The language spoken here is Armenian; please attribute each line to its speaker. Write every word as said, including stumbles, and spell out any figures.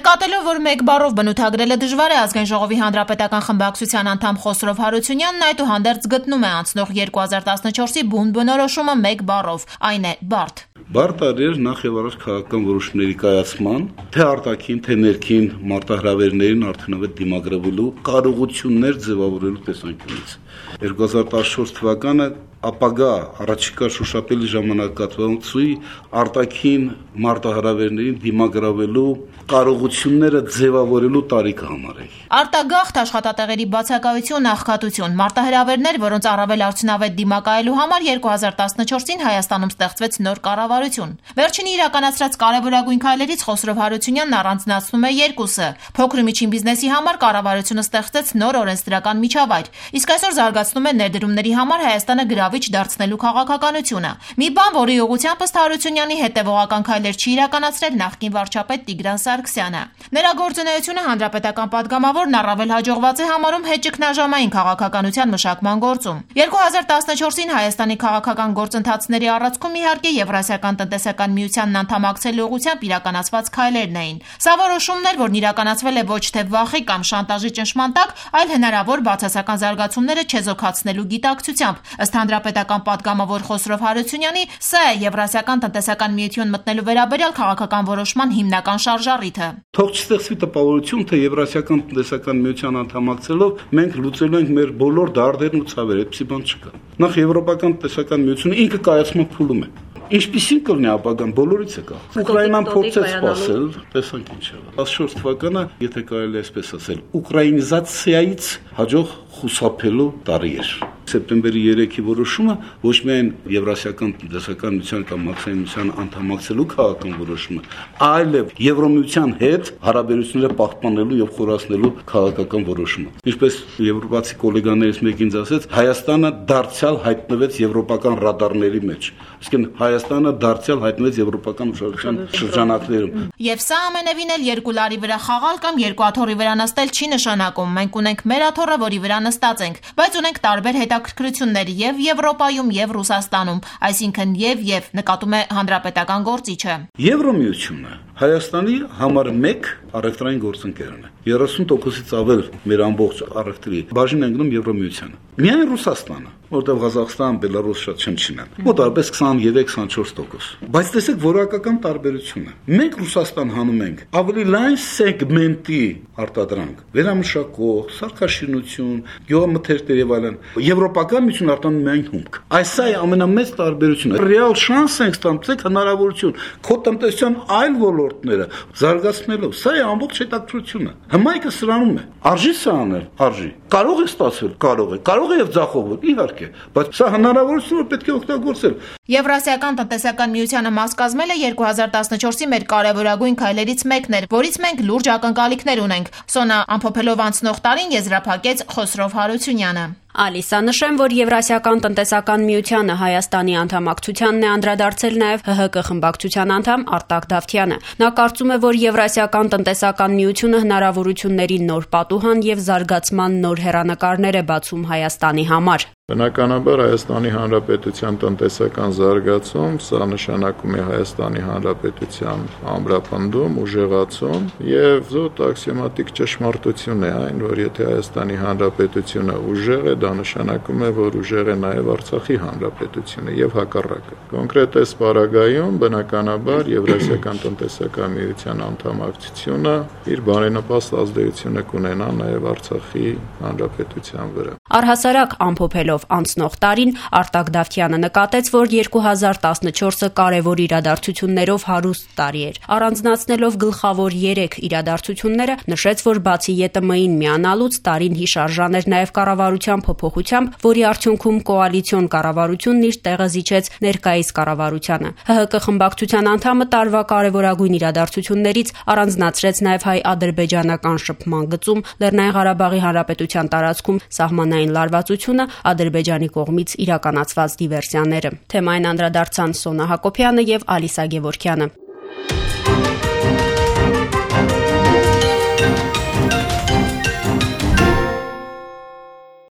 Speaker 1: Նկատելով, որ մեկ բառով բնութագրելը դժվար է, Ազգային ժողովի հանրապետական խմբակցության անդամ Խոսրով Հարությունյանն այդուհանդերձ գտնում է անցնող երկու հազար տասնչորսի բուն բնորոշումը մեկ բառով, այն է բարդ։
Speaker 2: Բարդ տարեր նախ եւ առաջ քաղաքական որոշումների կայացման, թե արտաքին, թե ներքին մարտահրավերներին արդյունավետ դիմագրավելու կարողություններ ձևավորելու տեսանկյունից։ երկու հազար տասնչորս թվականը ապագա առաջիկա շոշափելի ժամանակահատվածի արտաքին մարտահրավերներին դիմագրավելու կարողությունները ձևավորելու տարիքը համարել։
Speaker 1: Արտագաղթ աշխատատեղերի բացակայություն, աղքատություն, մարտահրավերներ, որոնց առավել արդյունավետ դիմակայելու համար երկու հազար տասնչորսին Հայաստանում ստեղծվեց նոր կառավարություն։ Վերջինի իրականացրած կարևորագույն քայլերից Խոսրով Հարությունյանն առանձնացնում է երկուսը։ Փոքր ու միջին բիզնեսի համար կառավարությունը ստեղծեց նոր օրենսդրական միջավայր, իսկ այսօր զարգացնում է ներդրումների համար Հայաստանը գրավիչ դարձնելու քաղաքականությունը։ Մի բան, որի ուղղությամբ ըստ Հարությունյանի հետևողական քայլեր չի իրականացրել նախկին վարչապետ Տիգրան Սարգսյանը։ Նրա գործունեությունը հանրապետական պատգամավորն առավել հաջողված է համարում հետճգնաժամային քաղաքականության մշակման գործում։ երկու հազար տասնչորսին Հայաստանի քաղաքական գործընթացների առանցքում իհարկե Եվրասիական տնտեսական միությանն անդամակցելու ուղղությամբ իրականացված քայլերն էին։ Սա որոշումն էր, որն իրականացվել է ոչ թե վախի կամ շանտաժի ճնշման տակ, այլ հնարավոր բացասական զարգացումները չեզոքացնելու գիտակցությամբ։ Ըստ հանրապետական պատգամավոր Խոսրով Հարությունյանի, սա է Եվրասիական տնտեսական միություն մտնելու վերաբերյալ քաղաքական որոշման հիմնական շարժառիթը։
Speaker 2: Թող չստեղծվի տպավորություն, թե Եվրասիական տնտեսական միության անդամակցելով մենք լուծելու ենք մեր բոլոր դարդերն ու ցավերը, այդպիսի բան չկա։ Նախ Եվրոպական տնտեսական միությունը ինքը կայացման փուլում է։ Ինչպիսին կլինի ապագան, բոլորից է կա։ Ուկրաինան փորձեց սպասել, տեսանք ինչ եղավ։ տասնչորս թվականը, եթե կարելի է այսպես ասել, ուկրաինիզացիայից հաջող խուսափելու տարի էր։ Սեպտեմբերի երեքի որոշումը ոչ միայն Եվրասիական տնտեսական միության կամ մաքսիմության անդամակցելու քաղաքական որոշումը, այլև Եվրոմիության հետ հարաբերությունները պահպանելու եւ խորացնելու քաղաքական որոշումը։ Ինչպես եվրոպացի գոլեգաներից մեկին ինձ ասեց, Հայաստանը դարձյալ հայտնվեց եվրոպական ռադարների մեջ։ Իսկն Հայաստանը դարձյալ հայտնվեց եվրոպական ուշադրության շրջանակներում։
Speaker 1: Եվ սա ամենևին էլ երկու լարի վրա խաղալ կամ երկու աթոռի վրա նստել չի նշանակում։ Մենք ունենք մեր աթոռը, որի վրա նստած ենք, բայց ունենք տարբեր հետաքրքրություններ եւ Եվրոպայում եւ Ռուսաստանում, այսինքն եւ եւ նկատում է հանրապետական գործիչը։
Speaker 2: Եվրոմիությունը Հայաստանի համար մեկ առևտրային գործընկերն է։ երեսուն տոկոսից ավել մեր ամբողջ առևտրի բաժին են գնում Եվրոմիությանը։ Միայն Ռուսաստանը, որտեղ Ղազախստան, Բելարուս շատ չնչին են։ Մոտավորապես քսանուերեք քսանչորս տոկոս։ Բայց տեսեք որակական տարբերությունը։ Մենք Ռուսաստան հանում ենք ավելի լայն սեգմենտի արտադրանք, վերամշակող, սարքաշինություն, գյուղամթերքներ եւ այլն։ Եվրոպական միություն արտանում միայն հումք։ Այս է ամենամեծ տարբերությունը։ Ռեալ շանս ենք ստացել հնարավորություն քո տնտեսության այլ ոլորտները զարգացնելով։ Սա է ամբողջ հետաքրությունը։ Հմայքը սրանում է։ Արժի սա անել, արժի։ Կարող է ստացվել, կարող է, կարող է եւ ձախողվել, իհարկե, բայց սա հնարավորություն որ պետք է օգտագործել։
Speaker 1: Եվրասիական տնտեսական միությանը մաս կազմելը երկու հազար տասնչորսի մեր կարևորագույն քայլերից մեկն էր, որից մենք լուրջ ակնկալիքներ ունենք։ Սոնա ամփոփելով անցնող տարին եզրափակեց Խոսրով Հարությունյանը։
Speaker 3: Ալիսա նշեմ, որ Եվրասիական տնտեսական միությանը Հայաստանի անդամակցությանն է անդրադարձել նաև Հ Հ Կ խմբակցության անդամ Արտակ Դավթյանը։ Նա կարծում է, որ Եվրասիական տնտեսական միությունը հնարավորությունների նոր պատուհան եւ զարգացման նոր հեռանկարներ է բացում Հայաստանի համար։
Speaker 4: Բնականաբար Հայաստանի Հանրապետության տնտեսական զարգացում, սա նշանակում է Հայաստանի Հանրապետության ամրապնդում, ուժեղացում եւ զուտ աքսիոմատիկ ճշմարտություն է այն, որ եթե Հայաստանի Հանրապետությունը ուժեղ է, դա նշանակում է, որ ուժեղ է նաեւ Արցախի Հանրապետությունը եւ հակառակը։ Կոնկրետ այս պարագայում բնականաբար Եվրասիական տնտեսական միության անդամակցությունը իր բարենպաստ ազդեցությունը կունենա նաեւ Արցախի Հանրապետության վրա։
Speaker 3: Առհասարակ ամփոփելով անցնող տարին Արտակ Դավթյանը նկատեց, որ երկու հազար տասնչորսը կարևոր իրադարձություններով հարուստ տարի էր։ Առանձնացնելով գլխավոր երեք իրադարձությունները, նշեց, որ բացի Ե Տ Մ-ին միանալուց տարին հիշարժան էր նաև կառավարության փոփոխությամբ, որի արդյունքում կոալիցիոն կառավարությունն իր տեղը զիջեց ներկայիս կառավարությանը։ Հ Հ Կ խմբակցության անդամը տարվա կարևորագույն իրադարձություններից առանձնացրեց նաև հայ-ադրբեջանական շփման գծում Լեռնային Ղարաբաղի Հանրապետության տարածքում սահմանային լարվածությունը, Ադրբեջանի կողմից իրականացված դիվերսիաները։ Թեմային անդրադարձան Սոնա Հակոբյանը եւ Ալիսա Գևորգյանը։